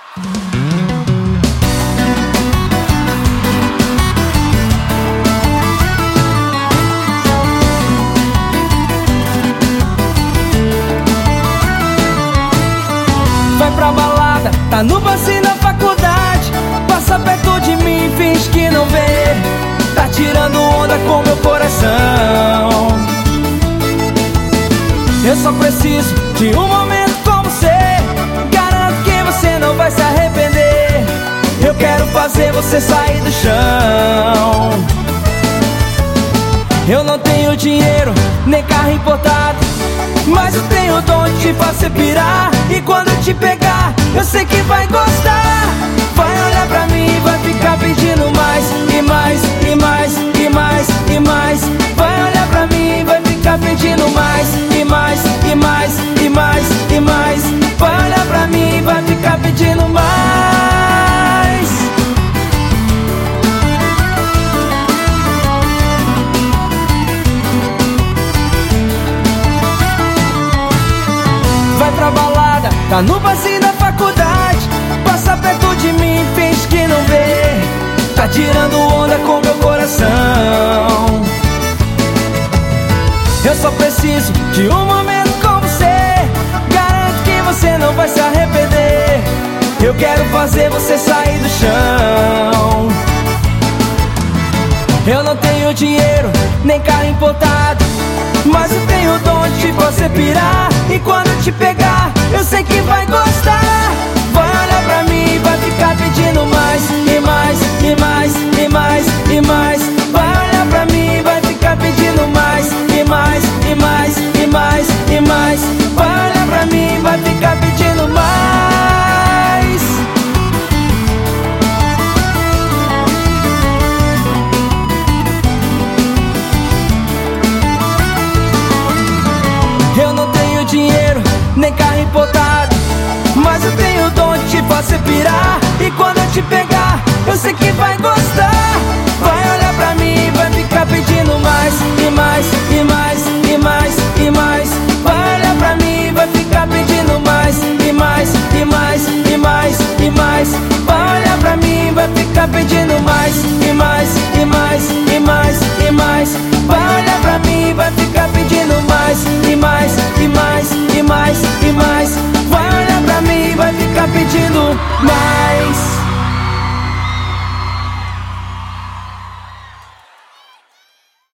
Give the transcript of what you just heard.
Vai pra balada, tá no passeio na faculdade, passa perto de mim, finge que não vê. Tá tirando onda com meu coração. Eu só preciso de um momento com você, garanto que você não vai se arrepender. Eu quero fazer você sair do chão. Eu não tenho dinheiro, nem carro importado, mas eu tenho o dom de te fazer pirar. E quando eu te pegar, eu sei que vai gostar. Vai olhar pra mim e vai ficar pedindo mais, e mais, e mais, e mais, e mais. Vai olhar pra mim e vai ficar pedindo mais, e mais, e mais, e mais, e mais. Vai olhar pra mim e vai ficar pedindo mais. Vai pra balada, tá no passeio da faculdade, passa perto de mim, finge que não vê. Tá tirando onda com meu coração. Eu só preciso de um momento com você, garanto que você não vai se arrepender. Eu quero fazer você sair do chão. Eu não tenho dinheiro, nem carro importado, mas eu tenho o dom de te fazer pirar. E quando eu te pegar, eu sei que vai gostar. Vai olhar pra mim e vai ficar pedindo mais, e mais, e mais, e mais, e mais. Vai olhar pra mim e vai ficar pedindo mais, e mais, e mais, e mais, e mais. Vai olhar pra mim e vai ficar pedindo mais. Eu não tenho dinheiro, nem carro importado,